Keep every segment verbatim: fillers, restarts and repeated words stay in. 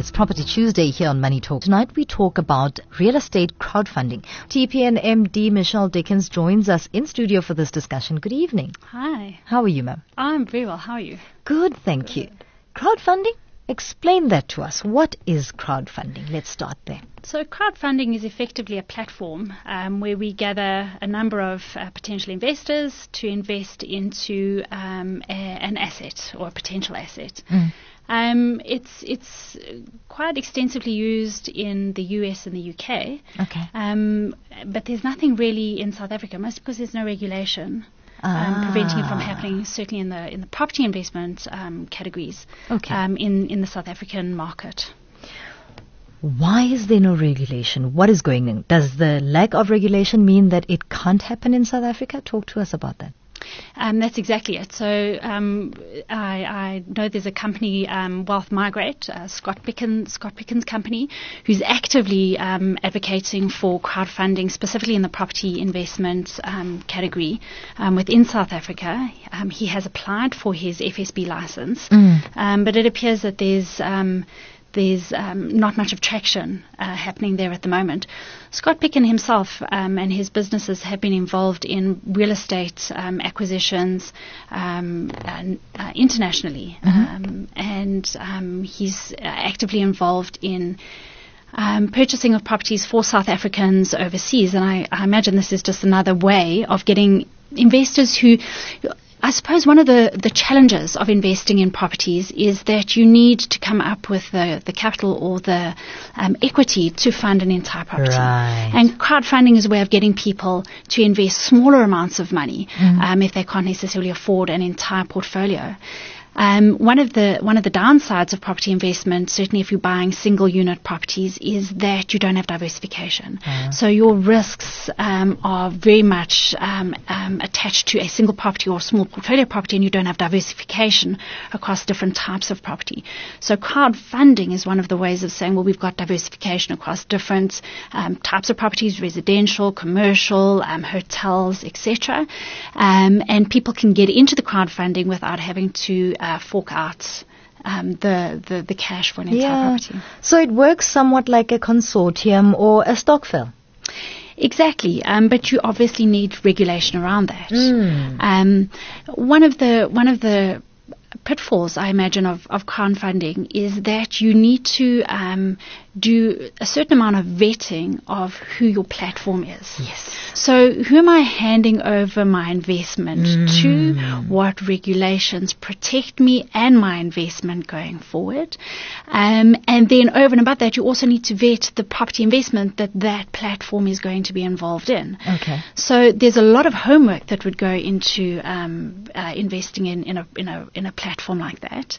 It's Property Tuesday here on Money Talk. Tonight we talk about real estate crowdfunding. T P N M D Michelle Dickens joins us in studio for this discussion. Good evening. Hi. How are you, ma'am? I'm very well. How are you? Good, thank you. Crowdfunding? Explain that to us. What is crowdfunding? Let's start there. So crowdfunding is effectively a platform um, where we gather a number of uh, potential investors to invest into um, a, an asset or a potential asset. Mm. Um, it's it's quite extensively used in the U S and the U K. Okay. Um, but there's nothing really in South Africa, mostly because there's no regulation. Um, ah. preventing it from happening, certainly in the in the property investment um, categories, okay. um, in, in the South African market. Why is there no regulation? What is going on? Does the lack of regulation mean that it can't happen in South Africa? Talk to us about that. Um, that's exactly it. So um, I, I know there's a company, um, Wealth Migrate, uh, Scott Pickens, Scott Pickens company, who's actively um, advocating for crowdfunding, specifically in the property investment um, category um, within South Africa. Um, he has applied for his F S B license, mm. um, but it appears that there's um, there's um, not much of traction uh, happening there at the moment. Scott Picken himself um, and his businesses have been involved in real estate um, acquisitions um, and, uh, internationally, mm-hmm. um, and um, he's actively involved in Um, purchasing of properties for South Africans overseas. And I, I imagine this is just another way of getting investors who, I suppose one of the, the challenges of investing in properties is that you need to come up with the, the capital or the um, equity to fund an entire property. Right. And crowdfunding is a way of getting people to invest smaller amounts of money mm. um, if they can't necessarily afford an entire portfolio. Um, one of the one of the downsides of property investment, certainly if you're buying single unit properties, is that you don't have diversification. Uh-huh. So your risks um, are very much um, um, attached to a single property or a small portfolio property, and you don't have diversification across different types of property. So crowdfunding is one of the ways of saying, well, we've got diversification across different um, types of properties: residential, commercial, um, hotels, et cetera. Um, and people can get into the crowdfunding without having to Uh, fork out um, the, the the cash for an entire yeah. property. So it works somewhat like a consortium or a stokvel. Exactly, um, but you obviously need regulation around that. Mm. Um, one of the one of the pitfalls, I imagine, of, of crowdfunding is that you need to um, do a certain amount of vetting of who your platform is. Yes. So who am I handing over my investment mm. to? What regulations protect me and my investment going forward? Um, and then over and above that, you also need to vet the property investment that that platform is going to be involved in. Okay. So there's a lot of homework that would go into um, uh, investing in, in a in a in a platform like that.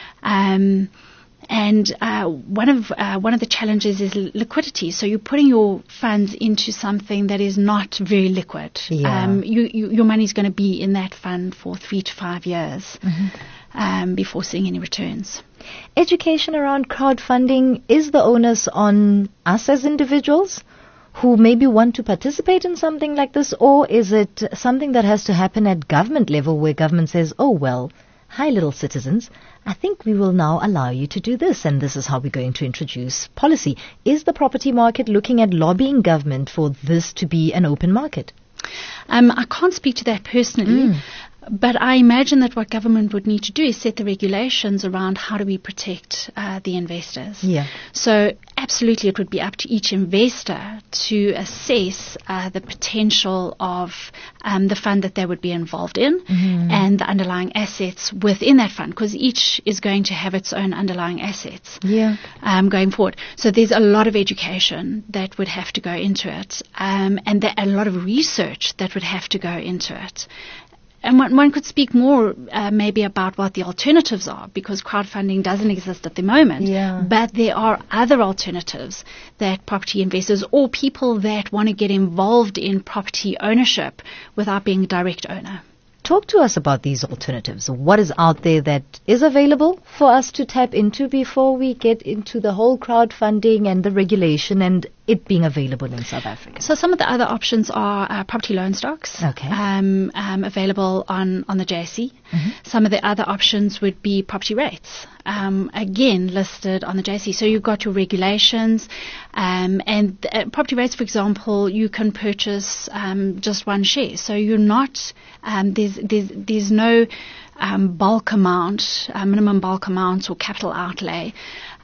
Um, And uh, one of uh, one of the challenges is liquidity. So you're putting your funds into something that is not very liquid. Yeah. Um, you, you, your money is going to be in that fund for three to five years mm-hmm. um, before seeing any returns. Education around crowdfunding, is the onus on us as individuals who maybe want to participate in something like this, or is it something that has to happen at government level where government says, oh, well, hi, little citizens, I think we will now allow you to do this, and this is how we're going to introduce policy. Is the property market looking at lobbying government for this to be an open market? Um, I can't speak to that personally, Mm. but I imagine that what government would need to do is set the regulations around how do we protect uh, the investors. Yeah. So absolutely it would be up to each investor to assess uh, the potential of um, the fund that they would be involved in mm. and the underlying assets within that fund, because each is going to have its own underlying assets Yeah. um, going forward. So there's a lot of education that would have to go into it, um, and there, a lot of research that would have to go into it. And one, one could speak more uh, maybe about what the alternatives are, because crowdfunding doesn't exist at the moment. Yeah. But there are other alternatives that property investors or people that want to get involved in property ownership without being a direct owner. Talk to us about these alternatives. What is out there that is available for us to tap into before we get into the whole crowdfunding and the regulation and it being available in South Africa? So some of the other options are uh, property loan stocks, Okay. um, um, available on, on the J S E. Mm-hmm. Some of the other options would be property rates, um, again listed on the J S E. So you've got your regulations, um, and uh, property rates, for example, you can purchase um, just one share. So you're not um, there's there's there's no um, bulk amount, uh, minimum bulk amount or capital outlay.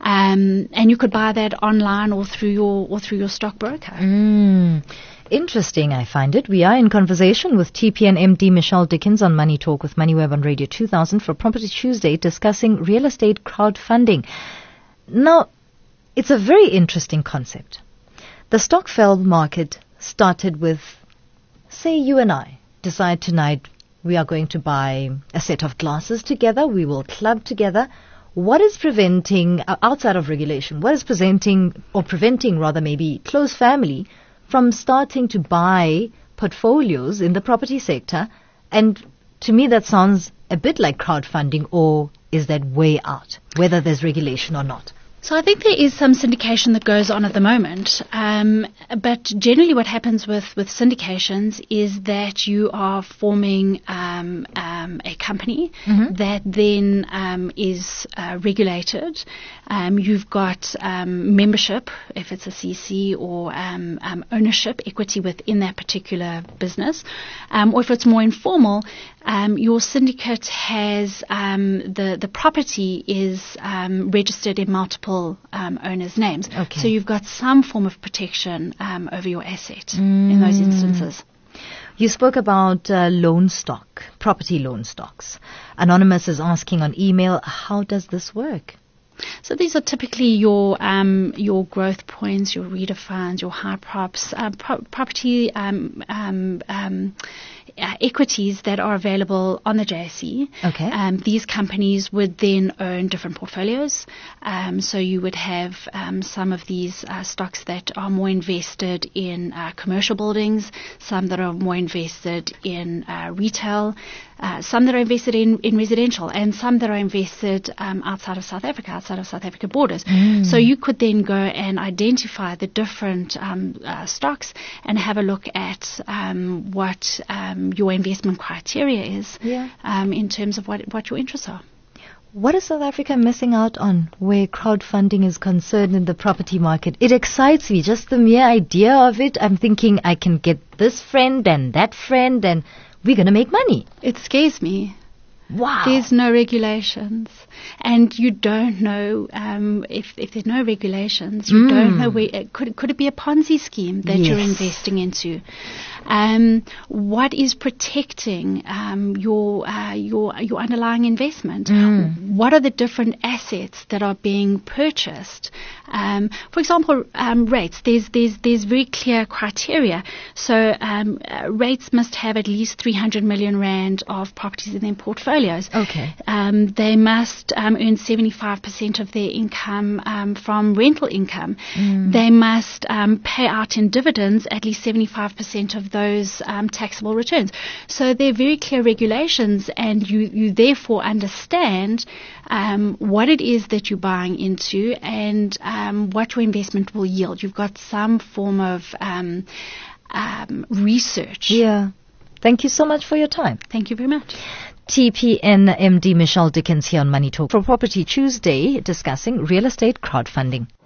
Um, and you could buy that online or through your or through your stockbroker. Mm. Interesting, I find it. We are in conversation with T P N M D Michelle Dickens on Money Talk with MoneyWeb on Radio two thousand for Property Tuesday, discussing real estate crowdfunding. Now, it's a very interesting concept. The Stokvel market started with, say, you and I decide tonight we are going to buy a set of glasses together. We will club together. What is preventing, uh, outside of regulation, what is presenting or preventing rather maybe close family from starting to buy portfolios in the property sector? And to me that sounds a bit like crowdfunding, or is that way out, whether there's regulation or not? So I think there is some syndication that goes on at the moment, um, but generally what happens with, with syndications is that you are forming um, um, a company mm-hmm. that then um, is uh, regulated. Um, you've got um, membership, if it's a C C, or um, um, ownership, equity within that particular business. Um, or if it's more informal, um, your syndicate has um, the, the property is um, registered in multiple um, owners' names. Okay. So you've got some form of protection um, over your asset mm. in those instances. You spoke about uh, loan stock, property loan stocks. Anonymous is asking on email, how does this work? So these are typically your um, your growth points, your reader funds, your hard props, uh, pro- property um, um, um, uh, equities that are available on the J S E. Okay. Um, these companies would then own different portfolios. Um, so you would have um, some of these uh, stocks that are more invested in uh, commercial buildings, some that are more invested in uh, retail, uh, some that are invested in, in residential, and some that are invested um, outside of South Africa, outside of South Africa borders. Mm. So you could then go and identify the different um, uh, stocks and have a look at um, what um, your investment criteria is yeah. um, in terms of what, what your interests are. What is South Africa missing out on where crowdfunding is concerned in the property market? It excites me, just the mere idea of it. I'm thinking I can get this friend and that friend and we're going to make money. It scares me. Wow. There's no regulations, and you don't know um, if if there's no regulations, you mm. don't know where it could could it be a Ponzi scheme that yes. you're investing into. Um, what is protecting um, your uh, your your underlying investment? Mm. What are the different assets that are being purchased? Um, for example, um, rates. There's there's there's very clear criteria. So um, uh, rates must have at least three hundred million rand of properties in their portfolio. Okay. Um, they must um, earn seventy-five percent of their income um, from rental income. Mm. They must um, pay out in dividends at least seventy-five percent of those um, taxable returns. So there are very clear regulations, and you, you therefore understand um, what it is that you're buying into and um, what your investment will yield. You've got some form of um, um, research. Yeah. Thank you so much for your time. Thank you very much. T P N M D Michelle Dickens here on Money Talk for Property Tuesday, discussing real estate crowdfunding.